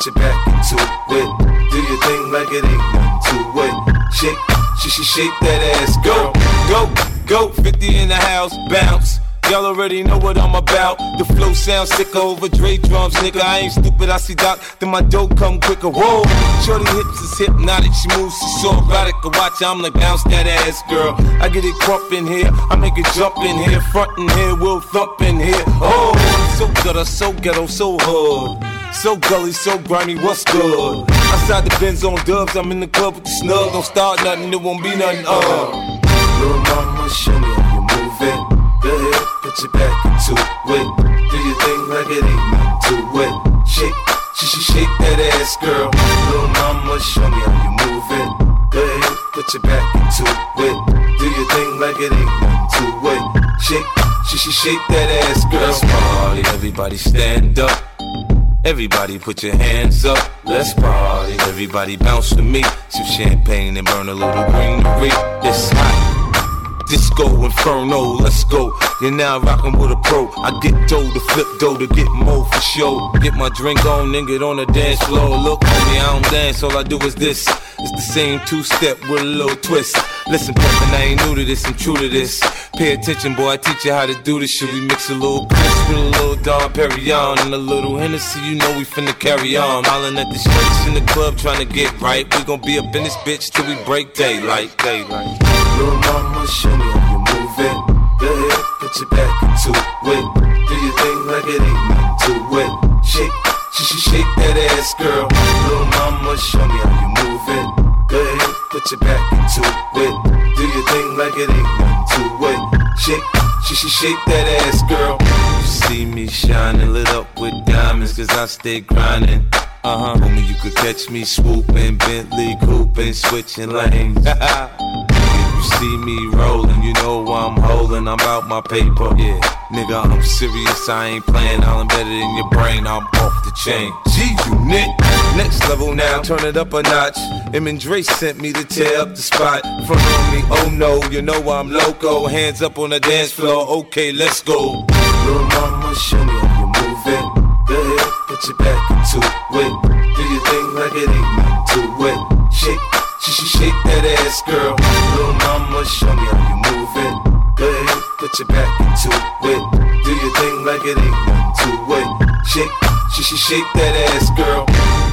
put your back into it. Do your thing like it ain't nothing to it. Shake that ass, go, 50 in the house, bounce. Y'all already know what I'm about. The flow sounds sicker over Dre drums, nigga. I ain't stupid, I see Doc, then my dough come quicker. Whoa, shorty hips is hypnotic, she moves, she's so erotic. I watch her, I'm like, bounce that ass, girl. I get it crump in here, I make it jump in here, front in here, we'll thump in here. Oh, so gutter, so ghetto, so hood. So gully, so grimy, what's good? Outside the Benz on dubs, I'm in the club with the snug. Don't start nothing, it won't be nothing, Little mama, show me how you move it. Go ahead, put your back into it. Do your thing like it ain't nothing to it. Shake that ass, girl. Little mama, show me how you move it. Go ahead, put your back into it. Do your thing like it ain't nothing to it. Shake that ass, girl. Let's party, everybody stand up. Everybody put your hands up, let's party. Everybody bounce to me, some champagne and burn a little greenery. It's hot, disco inferno, let's go. You're now rockin' with a pro. I get dough to flip dough to get more for show. Get my drink on and get on the dance floor. Look, homie, I don't dance, all I do is this. It's the same two-step with a little twist. Listen, Peppin', I ain't new to this, I'm true to this. Pay attention, boy, I teach you how to do this shit. We mix a little Chris with a little Dom Perignon and a little Hennessy, you know we finna carry on. Smiling at the streets in the club trying to get right. We gon' be up in this bitch till we break daylight. Little mama, show me how you move it. Go ahead, put your back into it. Do your thing like it ain't nothing to it. Shake that ass, girl. Little mama, show me how you move it. Go ahead, put your back into it. Do your thing like it ain't nothing to it. Shake that ass, girl. You see me shining, lit up with diamonds, cause I stay grinding. Homie, you could catch me swooping, Bentley cooping, switching lanes. You see me rolling, you know I'm holding, I'm out my paper. Yeah, nigga, I'm serious, I ain't playing, I'm better than your brain, I'm off the chain. G-Unit, next level now, turn it up a notch. Em and Dre sent me to tear up the spot. Front on me, oh no, you know I'm loco. Hands up on the dance floor, okay, let's go. Little mama, show me how you move it. Go ahead, put your back into it. Do your thing like it ain't nothing to it. Shake that ass, girl. Little mama, show me how you move it. Go ahead, put your back into it. Do your thing like it ain't nothing to it. Shake that ass, girl.